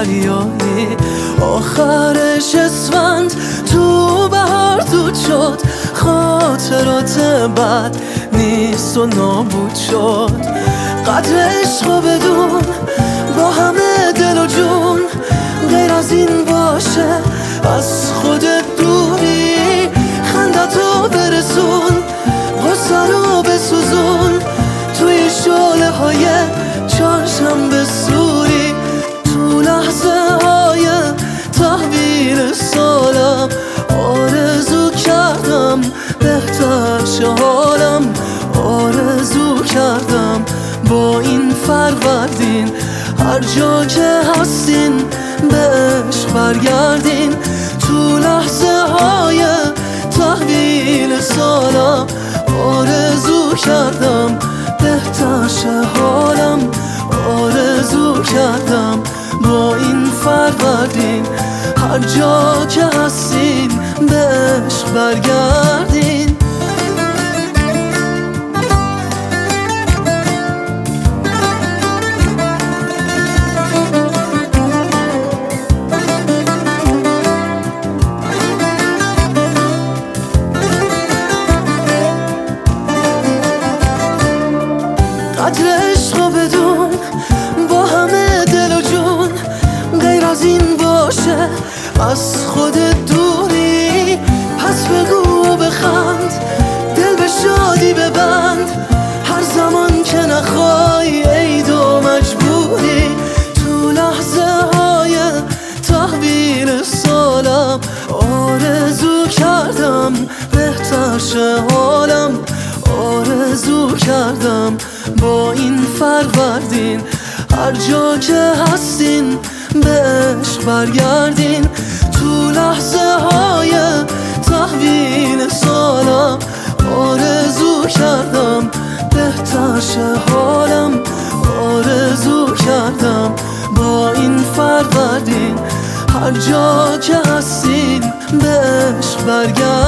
دریایی، آخرش اسفند تو بهار دود شد، خاطرات بد نیست و نابود شد. قدر عشق بدون با همه دل و جون، غیر از این باشه از خودت دوری. خندتو برسون، غصه رو بسوزون، توی شعله های چهارشنبه سوری. تو لحظه های تحویل سالم آرزو کردم بهتر شه حالم، آرزو کردم با این فروردین هر جا که هستین به عشق برگردین. تو لحظه های تحویل سالم آرزو کردم بهتر شه حالم، آرزو کردم با این فروردین هر جا که هستین به عشق برگردین. قدر عشق بدون با همه دل و جون، غیر از این باشه از خودت دوری. پس بگو و بخند، دل به شادی ببند، هر زمان که نخوای عید و مجبوری. تو لحظه های تحویل سالم آرزو کردم بهتر شه حالم، آرزو کردم با این فروردین هر جا که هستین به عشق برگردین. تو لحظه های تحویل سالم آرزو کردم بهتر شه حالم، آرزو کردم با این فروردین هر جا که هستین به عشق برگردین.